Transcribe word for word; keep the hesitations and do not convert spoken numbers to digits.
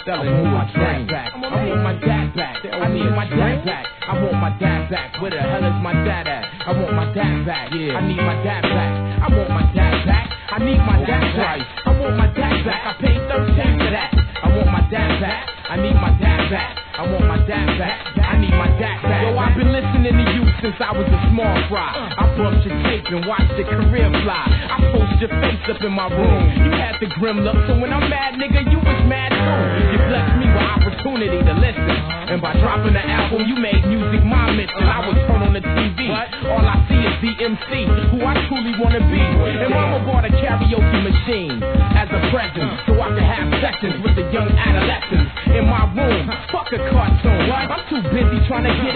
selling who my dad back. I want my dad back. I need my dad back. I want my dad back. Where the hell is my dad at? I want my dad back. I need my dad back. I want my dad back. I need my dad back. I want my dad back. I paid thirteen for that. I want my dad back. I need my dad back. I want my dad back. I need my dad back. Yo, I've been listening to you since I was a small fry. I bumped your tape and watched your career fly. I post your face up in my room. You had the grim look, so when I'm mad, nigga, you was mad too. You blessed me with opportunity to listen, and by dropping the album, you made music my mission. I was turned on the T V. All I see is the M C, who I truly wanna be. And mama bought a karaoke machine as a present, so I could have sessions with the young adolescents in my room. Fuck a cartoon. I'm too busy trying to get